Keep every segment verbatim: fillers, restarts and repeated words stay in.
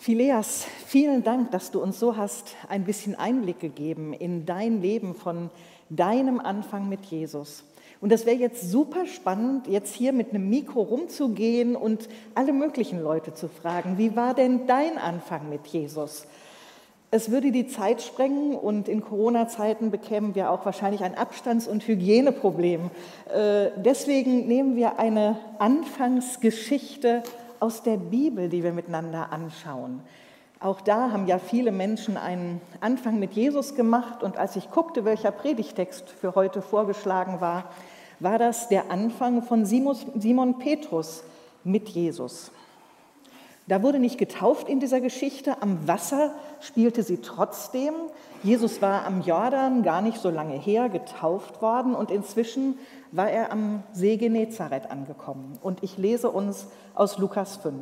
Phileas, vielen Dank, dass du uns so hast ein bisschen Einblick gegeben in dein Leben von deinem Anfang mit Jesus. Und das wäre jetzt super spannend, jetzt hier mit einem Mikro rumzugehen und alle möglichen Leute zu fragen, wie war denn dein Anfang mit Jesus? Es würde die Zeit sprengen und in Corona-Zeiten bekämen wir auch wahrscheinlich ein Abstands- und Hygieneproblem. Äh, deswegen nehmen wir eine Anfangsgeschichte aus der Bibel, die wir miteinander anschauen. Auch da haben ja viele Menschen einen Anfang mit Jesus gemacht und als ich guckte, welcher Predigtext für heute vorgeschlagen war, war das der Anfang von Simon Petrus mit Jesus. Da wurde nicht getauft in dieser Geschichte, am Wasser spielte sie trotzdem. Jesus war am Jordan gar nicht so lange her getauft worden und inzwischen war er am See Genezareth angekommen. Und ich lese uns aus Lukas fünf.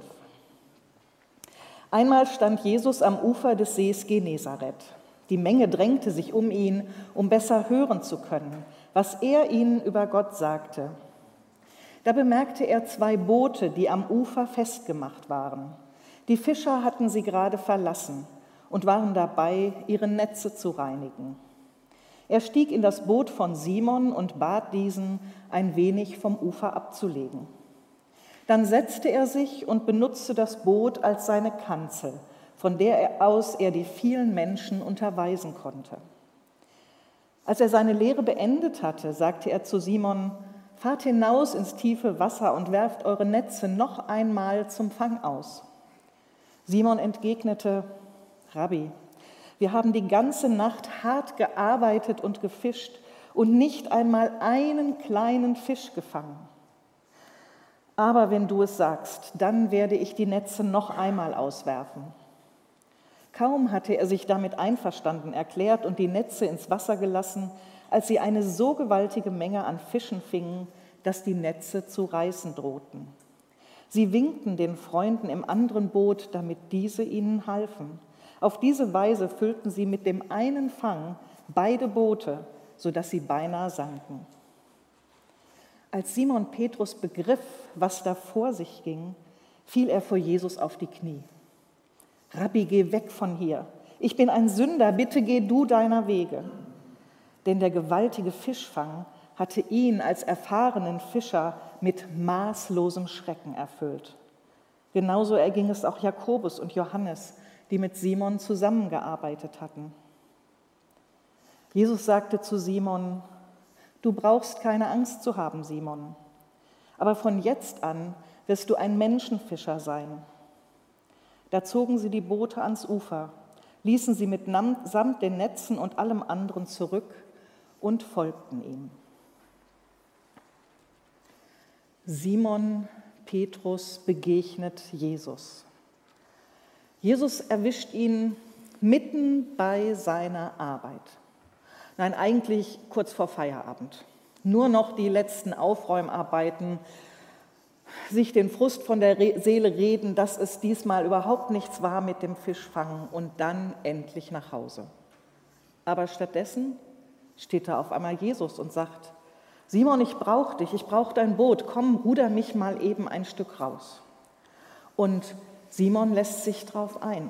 Einmal stand Jesus am Ufer des Sees Genezareth. Die Menge drängte sich um ihn, um besser hören zu können, was er ihnen über Gott sagte. Da bemerkte er zwei Boote, die am Ufer festgemacht waren. Die Fischer hatten sie gerade verlassen und waren dabei, ihre Netze zu reinigen. Er stieg in das Boot von Simon und bat diesen, ein wenig vom Ufer abzulegen. Dann setzte er sich und benutzte das Boot als seine Kanzel, von der aus er die vielen Menschen unterweisen konnte. Als er seine Lehre beendet hatte, sagte er zu Simon: Fahrt hinaus ins tiefe Wasser und werft eure Netze noch einmal zum Fang aus. Simon entgegnete: Rabbi, wir haben die ganze Nacht hart gearbeitet und gefischt und nicht einmal einen kleinen Fisch gefangen. Aber wenn du es sagst, dann werde ich die Netze noch einmal auswerfen. Kaum hatte er sich damit einverstanden erklärt und die Netze ins Wasser gelassen, als sie eine so gewaltige Menge an Fischen fingen, dass die Netze zu reißen drohten. Sie winkten den Freunden im anderen Boot, damit diese ihnen halfen. Auf diese Weise füllten sie mit dem einen Fang beide Boote, sodass sie beinahe sanken. Als Simon Petrus begriff, was da vor sich ging, fiel er vor Jesus auf die Knie. Rabbi, geh weg von hier. Ich bin ein Sünder, bitte geh du deiner Wege. Denn der gewaltige Fischfang hatte ihn als erfahrenen Fischer mit maßlosem Schrecken erfüllt. Genauso erging es auch Jakobus und Johannes, die mit Simon zusammengearbeitet hatten. Jesus sagte zu Simon: Du brauchst keine Angst zu haben, Simon, aber von jetzt an wirst du ein Menschenfischer sein. Da zogen sie die Boote ans Ufer, ließen sie mitsamt den Netzen und allem anderen zurück und folgten ihm. Simon Petrus begegnet Jesus. Jesus erwischt ihn mitten bei seiner Arbeit. Nein, eigentlich kurz vor Feierabend. Nur noch die letzten Aufräumarbeiten, sich den Frust von der Seele reden, dass es diesmal überhaupt nichts war mit dem Fischfangen und dann endlich nach Hause. Aber stattdessen steht da auf einmal Jesus und sagt: Simon, ich brauche dich, ich brauche dein Boot, komm, ruder mich mal eben ein Stück raus. Und Simon lässt sich drauf ein.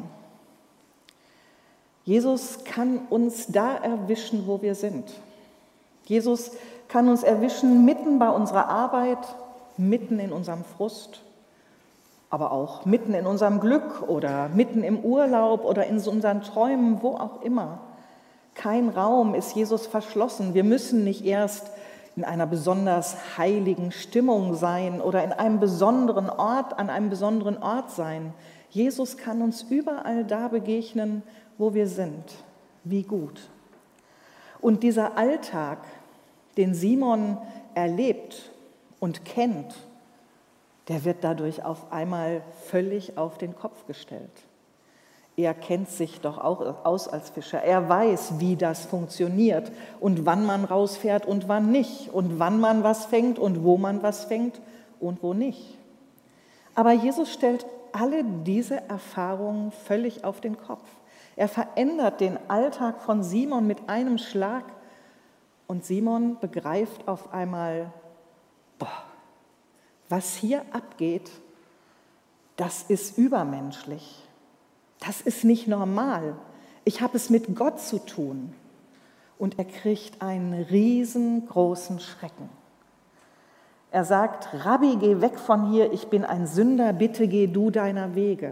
Jesus kann uns da erwischen, wo wir sind. Jesus kann uns erwischen mitten bei unserer Arbeit, mitten in unserem Frust, aber auch mitten in unserem Glück oder mitten im Urlaub oder in unseren Träumen, wo auch immer. Kein Raum ist Jesus verschlossen. Wir müssen nicht erst in einer besonders heiligen Stimmung sein oder in einem besonderen Ort, an einem besonderen Ort sein. Jesus kann uns überall da begegnen, wo wir sind. Wie gut. Und dieser Alltag, den Simon erlebt und kennt, der wird dadurch auf einmal völlig auf den Kopf gestellt. Er kennt sich doch auch aus als Fischer. Er weiß, wie das funktioniert und wann man rausfährt und wann nicht und wann man was fängt und wo man was fängt und wo nicht. Aber Jesus stellt alle diese Erfahrungen völlig auf den Kopf. Er verändert den Alltag von Simon mit einem Schlag und Simon begreift auf einmal: Boah, was hier abgeht, das ist übermenschlich. Das ist nicht normal. Ich habe es mit Gott zu tun. Und er kriegt einen riesengroßen Schrecken. Er sagt, Rabbi, geh weg von hier, ich bin ein Sünder, bitte geh du deiner Wege.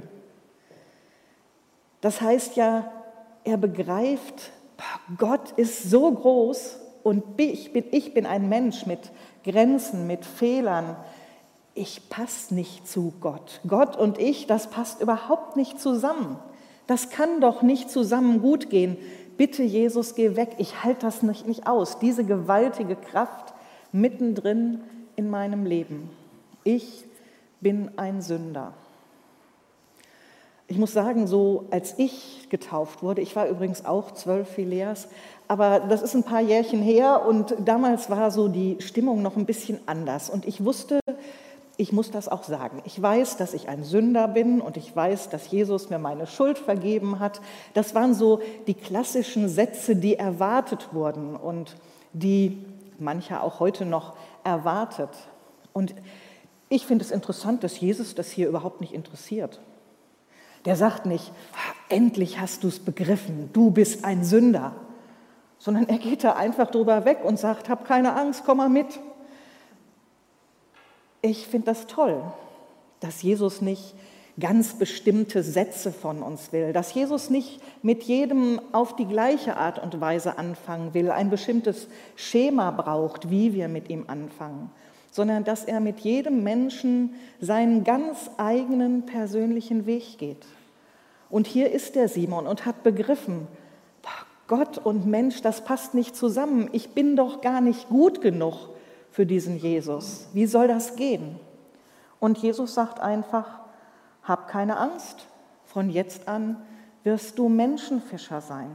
Das heißt ja, er begreift, Gott ist so groß und ich bin, ich bin ein Mensch mit Grenzen, mit Fehlern. Ich passe nicht zu Gott. Gott und ich, das passt überhaupt nicht zusammen. Das kann doch nicht zusammen gut gehen. Bitte, Jesus, geh weg. Ich halte das nicht, nicht aus. Diese gewaltige Kraft mittendrin in meinem Leben. Ich bin ein Sünder. Ich muss sagen, so als ich getauft wurde, ich war übrigens auch zwölf Phileas, aber das ist ein paar Jährchen her und damals war so die Stimmung noch ein bisschen anders. Und ich wusste, ich muss das auch sagen. Ich weiß, dass ich ein Sünder bin und ich weiß, dass Jesus mir meine Schuld vergeben hat. Das waren so die klassischen Sätze, die erwartet wurden und die mancher auch heute noch erwartet. Und ich finde es interessant, dass Jesus das hier überhaupt nicht interessiert. Der sagt nicht, endlich hast du es begriffen, du bist ein Sünder, sondern er geht da einfach drüber weg und sagt, hab keine Angst, komm mal mit. Ich finde das toll, dass Jesus nicht ganz bestimmte Sätze von uns will, dass Jesus nicht mit jedem auf die gleiche Art und Weise anfangen will, ein bestimmtes Schema braucht, wie wir mit ihm anfangen, sondern dass er mit jedem Menschen seinen ganz eigenen persönlichen Weg geht. Und hier ist der Simon und hat begriffen, Gott und Mensch, das passt nicht zusammen. Ich bin doch gar nicht gut genug für diesen Jesus. Wie soll das gehen? Und Jesus sagt einfach, hab keine Angst, von jetzt an wirst du Menschenfischer sein.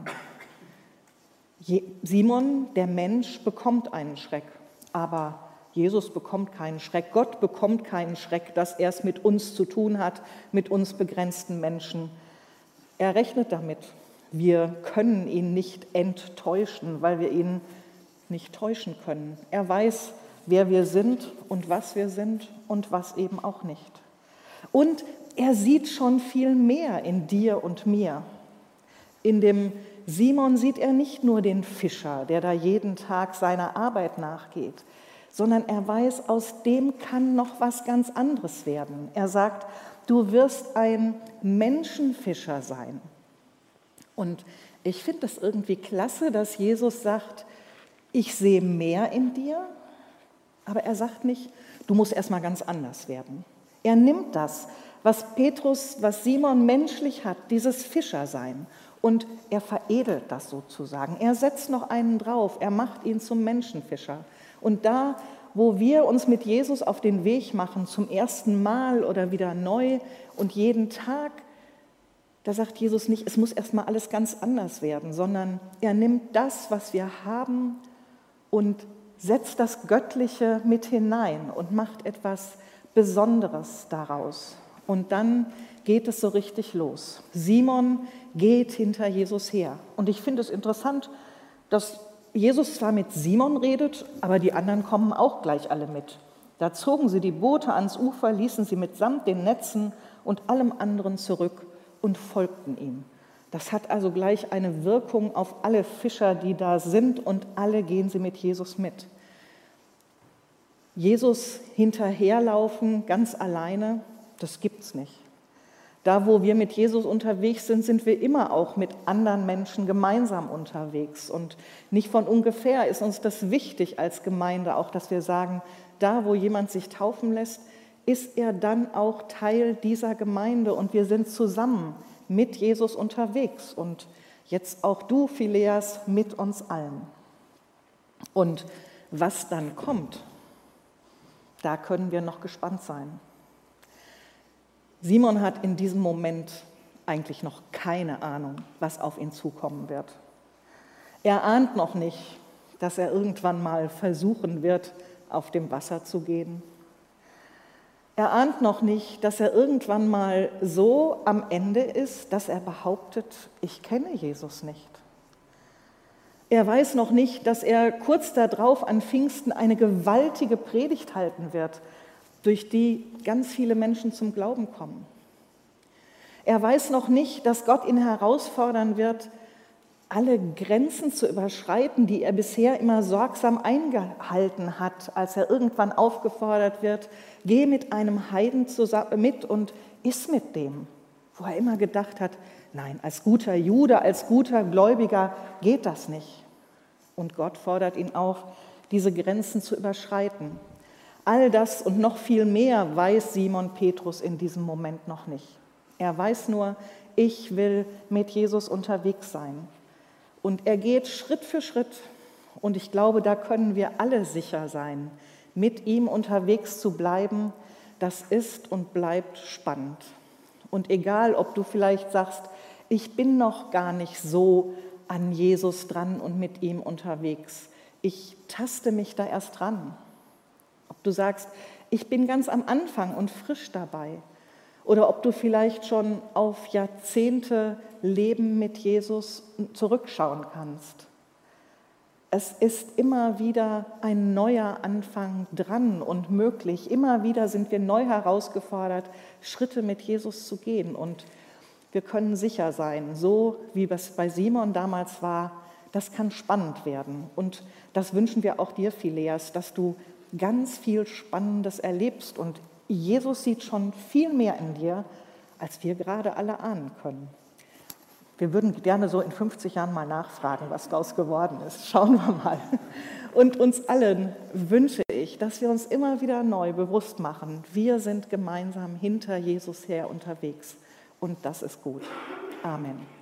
Simon, der Mensch, bekommt einen Schreck, aber Jesus bekommt keinen Schreck, Gott bekommt keinen Schreck, dass er es mit uns zu tun hat, mit uns begrenzten Menschen. Er rechnet damit, wir können ihn nicht enttäuschen, weil wir ihn nicht täuschen können. Er weiß, wer wir sind und was wir sind und was eben auch nicht. Und er sieht schon viel mehr in dir und mir. In dem Simon sieht er nicht nur den Fischer, der da jeden Tag seiner Arbeit nachgeht, sondern er weiß, aus dem kann noch was ganz anderes werden. Er sagt, du wirst ein Menschenfischer sein. Und ich finde das irgendwie klasse, dass Jesus sagt, ich sehe mehr in dir, aber er sagt nicht, du musst erstmal ganz anders werden. Er nimmt das, was Petrus, was Simon menschlich hat, dieses Fischersein, und er veredelt das sozusagen. Er setzt noch einen drauf, er macht ihn zum Menschenfischer. Und da, wo wir uns mit Jesus auf den Weg machen, zum ersten Mal oder wieder neu und jeden Tag, da sagt Jesus nicht, es muss erstmal alles ganz anders werden, sondern er nimmt das, was wir haben, und setzt das Göttliche mit hinein und macht etwas Besonderes daraus. Und dann geht es so richtig los. Simon geht hinter Jesus her. Und ich finde es interessant, dass Jesus zwar mit Simon redet, aber die anderen kommen auch gleich alle mit. Da zogen sie die Boote ans Ufer, ließen sie mitsamt den Netzen und allem anderen zurück und folgten ihm. Das hat also gleich eine Wirkung auf alle Fischer, die da sind, und alle gehen sie mit Jesus mit. Jesus hinterherlaufen, ganz alleine, das gibt's nicht. Da, wo wir mit Jesus unterwegs sind, sind wir immer auch mit anderen Menschen gemeinsam unterwegs. Und nicht von ungefähr ist uns das wichtig als Gemeinde, auch dass wir sagen, da, wo jemand sich taufen lässt, ist er dann auch Teil dieser Gemeinde und wir sind zusammen mit Jesus unterwegs. Und jetzt auch du, Phileas, mit uns allen. Und was dann kommt, da können wir noch gespannt sein. Simon hat in diesem Moment eigentlich noch keine Ahnung, was auf ihn zukommen wird. Er ahnt noch nicht, dass er irgendwann mal versuchen wird, auf dem Wasser zu gehen. Er ahnt noch nicht, dass er irgendwann mal so am Ende ist, dass er behauptet, ich kenne Jesus nicht. Er weiß noch nicht, dass er kurz darauf an Pfingsten eine gewaltige Predigt halten wird, durch die ganz viele Menschen zum Glauben kommen. Er weiß noch nicht, dass Gott ihn herausfordern wird, alle Grenzen zu überschreiten, die er bisher immer sorgsam eingehalten hat, als er irgendwann aufgefordert wird, geh mit einem Heiden zusammen mit und iss mit dem, wo er immer gedacht hat, nein, als guter Jude, als guter Gläubiger geht das nicht. Und Gott fordert ihn auf, diese Grenzen zu überschreiten. All das und noch viel mehr weiß Simon Petrus in diesem Moment noch nicht. Er weiß nur, ich will mit Jesus unterwegs sein. Und er geht Schritt für Schritt. Und ich glaube, da können wir alle sicher sein, mit ihm unterwegs zu bleiben, das ist und bleibt spannend. Und egal, ob du vielleicht sagst, ich bin noch gar nicht so an Jesus dran und mit ihm unterwegs. Ich taste mich da erst dran. Ob du sagst, ich bin ganz am Anfang und frisch dabei. Oder ob du vielleicht schon auf Jahrzehnte Leben mit Jesus zurückschauen kannst. Es ist immer wieder ein neuer Anfang dran und möglich. Immer wieder sind wir neu herausgefordert, Schritte mit Jesus zu gehen. Und wir können sicher sein, so wie es bei Simon damals war, das kann spannend werden. Und das wünschen wir auch dir, Phileas, dass du ganz viel Spannendes erlebst. Und Jesus sieht schon viel mehr in dir, als wir gerade alle ahnen können. Wir würden gerne so in fünfzig Jahren mal nachfragen, was daraus geworden ist. Schauen wir mal. Und uns allen wünsche ich, dass wir uns immer wieder neu bewusst machen, wir sind gemeinsam hinter Jesus her unterwegs. Und das ist gut. Amen.